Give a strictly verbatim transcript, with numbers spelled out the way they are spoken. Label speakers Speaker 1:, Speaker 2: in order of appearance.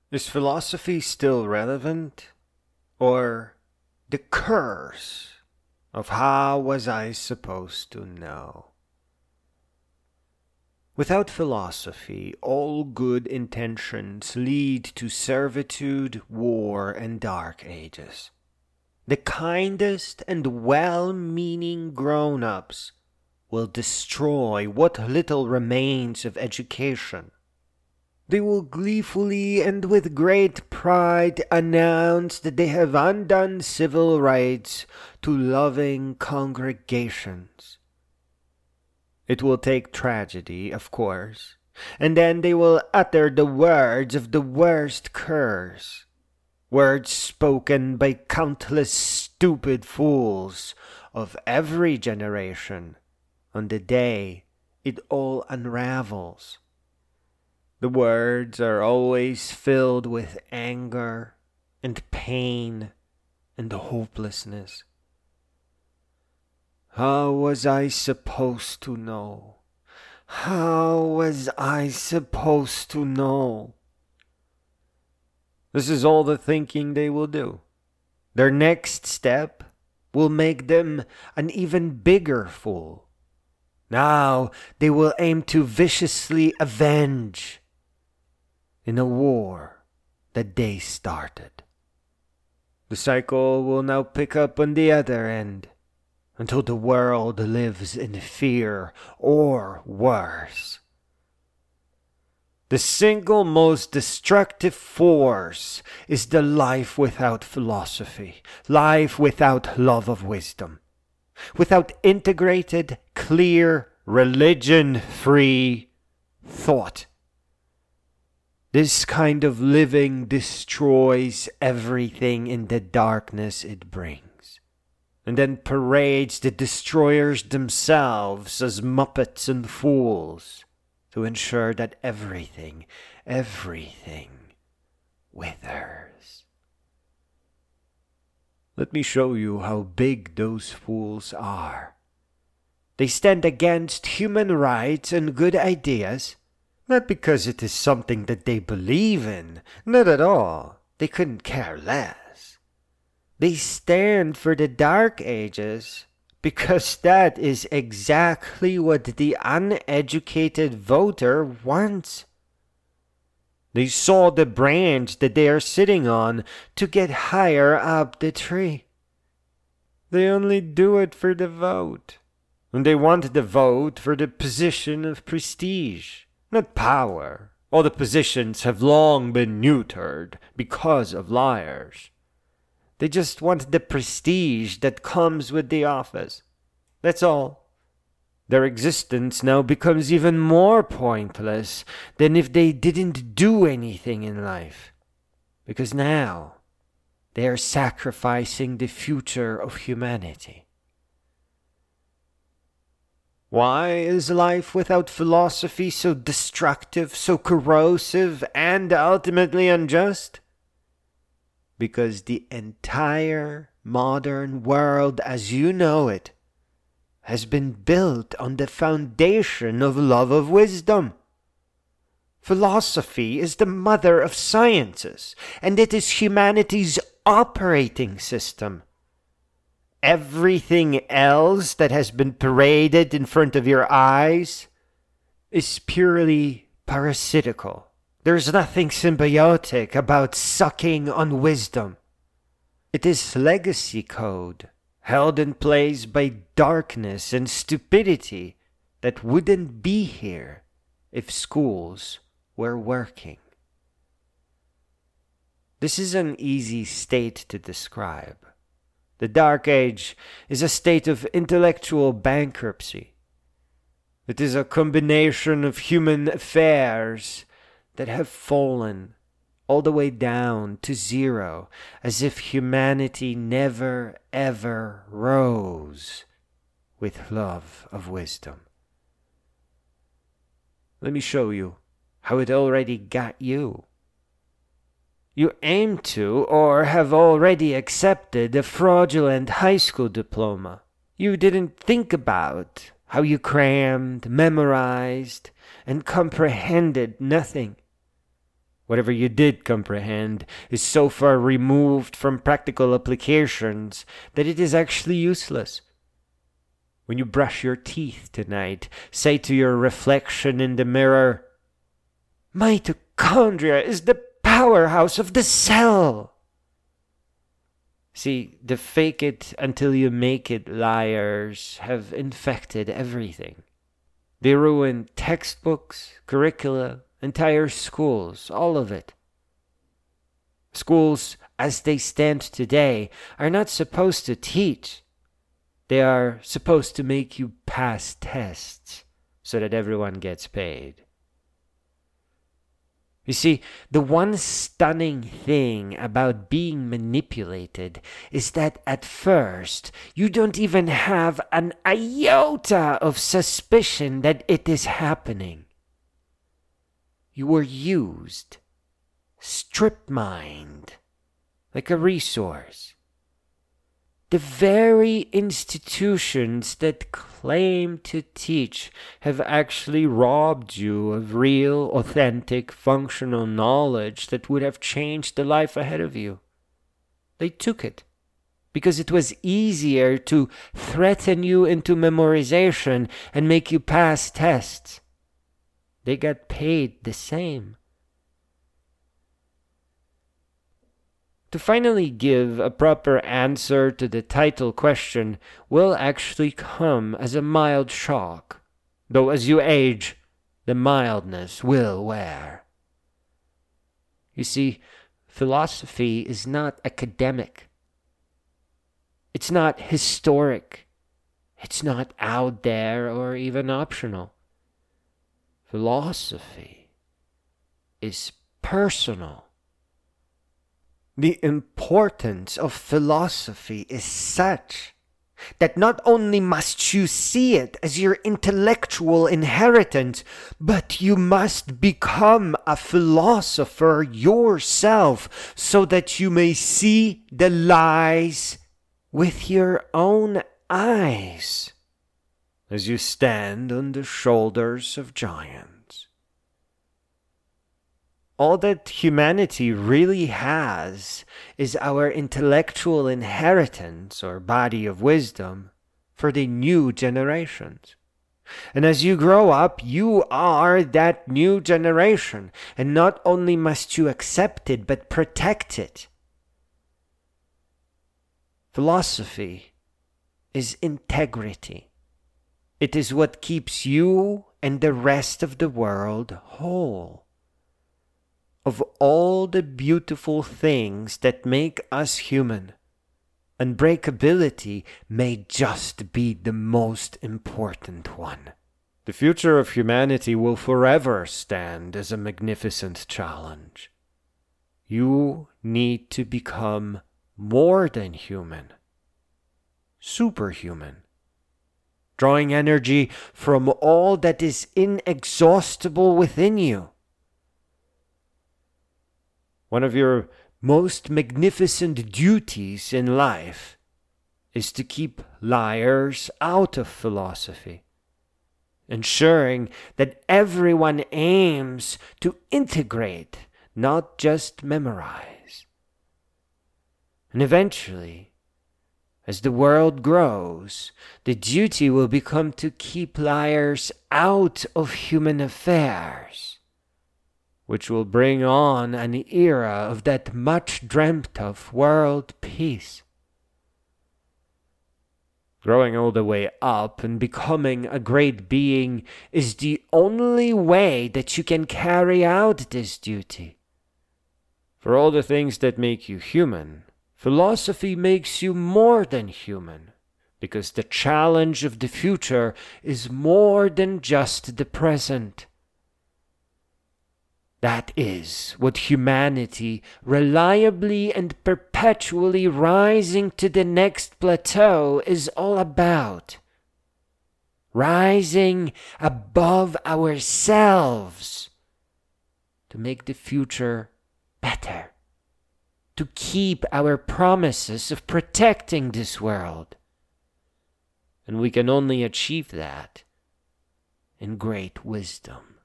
Speaker 1: Is philosophy still relevant? Or the curse of how was I supposed to know? Without philosophy, all good intentions lead to servitude, war, and dark ages. The kindest and well-meaning grown-ups will destroy what little remains of education. They will gleefully and with great pride announce that they have undone civil rights to loving congregations. It will take tragedy, of course, and then they will utter the words of the worst curse, words spoken by countless stupid fools of every generation on the day it all unravels. The words are always filled with anger and pain and hopelessness. How was I supposed to know? How was I supposed to know? This is all the thinking they will do. Their next step will make them an even bigger fool. Now they will aim to viciously avenge in a war that they started. The cycle will now pick up on the other end until the world lives in fear or worse. The single most destructive force is the life without philosophy, life without love of wisdom, without integrated, clear, religion-free thought. This kind of living destroys everything in the darkness it brings, and then parades the destroyers themselves as muppets and fools to ensure that everything, everything withers. Let me show you how big those fools are. They stand against human rights and good ideas, not because it is something that they believe in, not at all. They couldn't care less. They stand for the Dark Ages because that is exactly what the uneducated voter wants. They saw the branch that they are sitting on to get higher up the tree. They only do it for the vote. And they want the vote for the position of prestige, not power. All the positions have long been neutered because of liars. They just want the prestige that comes with the office. That's all. Their existence now becomes even more pointless than if they didn't do anything in life. Because now they are sacrificing the future of humanity. Why is life without philosophy so destructive, so corrosive, and ultimately unjust? Because the entire modern world as you know it has been built on the foundation of love of wisdom. Philosophy is the mother of sciences, and it is humanity's operating system. Everything else that has been paraded in front of your eyes is purely parasitical. There's nothing symbiotic about sucking on wisdom. It is legacy code, held in place by darkness and stupidity that wouldn't be here if schools were working. This is an easy state to describe. The Dark Age is a state of intellectual bankruptcy. It is a combination of human affairs that have fallen all the way down to zero, as if humanity never ever rose with love of wisdom. Let me show you how it already got you. You aim to or have already accepted a fraudulent high school diploma. You didn't think about how you crammed, memorized, and comprehended nothing. Whatever you did comprehend is so far removed from practical applications that it is actually useless. When you brush your teeth tonight, say to your reflection in the mirror, "Mitochondria is the powerhouse of the cell." See, the fake it until you make it liars have infected everything. They ruin textbooks, curricula, entire schools, all of it. Schools, as they stand today, are not supposed to teach. They are supposed to make you pass tests so that everyone gets paid. You see, the one stunning thing about being manipulated is that at first you don't even have an iota of suspicion that it is happening. You were used, strip-mined, like a resource. The very institutions that claim to teach have actually robbed you of real, authentic, functional knowledge that would have changed the life ahead of you. They took it because it was easier to threaten you into memorization and make you pass tests. They got paid the same. To finally give a proper answer to the title question will actually come as a mild shock, though as you age, the mildness will wear. You see, philosophy is not academic. It's not historic. It's not out there or even optional. Philosophy is personal. The importance of philosophy is such that not only must you see it as your intellectual inheritance, but you must become a philosopher yourself so that you may see the lies with your own eyes as you stand on the shoulders of giants. All that humanity really has is our intellectual inheritance or body of wisdom for the new generations. And as you grow up, you are that new generation, and not only must you accept it, but protect it. Philosophy is integrity. It is what keeps you and the rest of the world whole. Of all the beautiful things that make us human, unbreakability may just be the most important one. The future of humanity will forever stand as a magnificent challenge. You need to become more than human, superhuman, drawing energy from all that is inexhaustible within you. One of your most magnificent duties in life is to keep liars out of philosophy, ensuring that everyone aims to integrate, not just memorize. And eventually, as the world grows, the duty will become to keep liars out of human affairs, which will bring on an era of that much dreamt of world peace. Growing all the way up and becoming a great being is the only way that you can carry out this duty. For all the things that make you human, philosophy makes you more than human, because the challenge of the future is more than just the present. That is what humanity, reliably and perpetually rising to the next plateau, is all about. Rising above ourselves to make the future better, to keep our promises of protecting this world. And we can only achieve that in great wisdom.